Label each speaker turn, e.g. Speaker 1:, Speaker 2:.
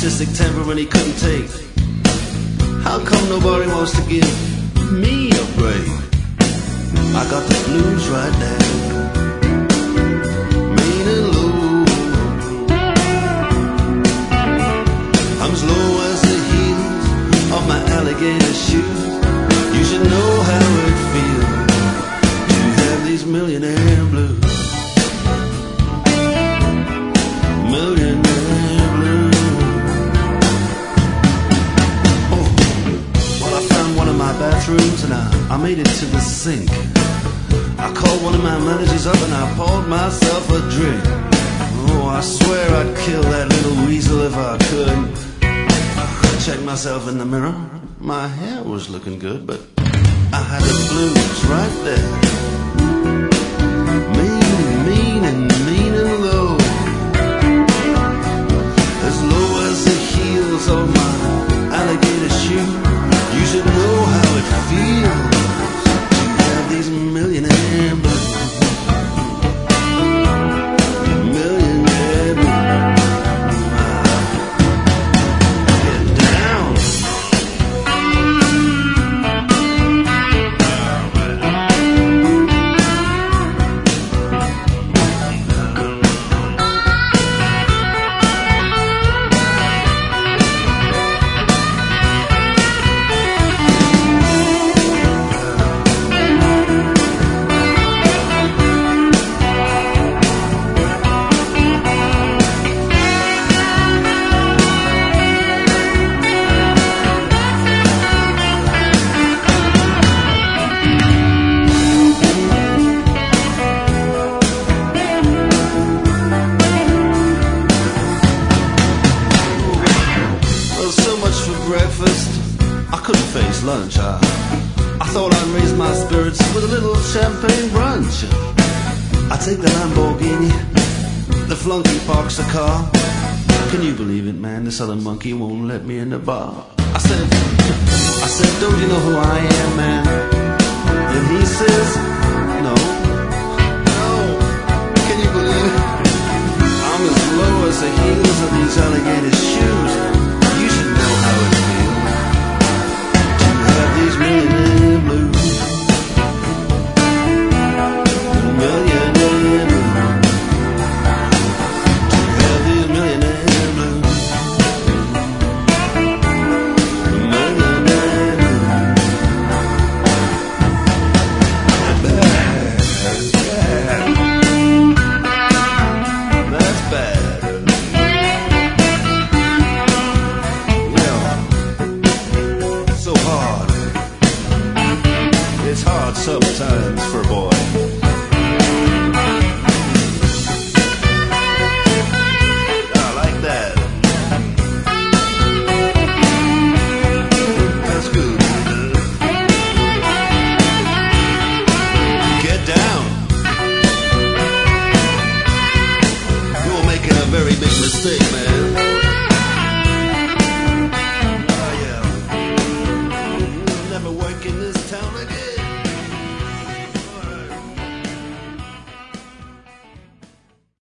Speaker 1: narcissistic temperament he couldn't take. How come nobody wants to give me a break? I got the blues right now, mean and low. I'm as low as the heels of my alligator shoes. You should know how it feels to have these millionaire blues. Millionaire blues. Oh, well, I found one of my bathrooms and I made it to the sink. I called one of my managers up and I poured myself a drink. Oh, I swear I'd kill that little weasel if I could. I checked myself in the mirror. My hair was looking good, but I had the blues right there. Mean and low. As low as the heels of my alligator shoe. You should know how it feels to have these millionaire blues. Millionaire blues. Get down. Lunch. I thought I'd raise my spirits with a little champagne brunch. I take the Lamborghini, the flunky parks the car. Can you believe it, man? This other monkey won't let me in the bar. I said, don't you know who I am, man? And he says, no. Can you believe it? I'm as low as the heels of these alligator shoes. You should know how it feels. These millionaire blues. Millionaire blues. To have these millionaire blues. Millionaire blues. That's bad. Yeah. So hard. It's hard sometimes for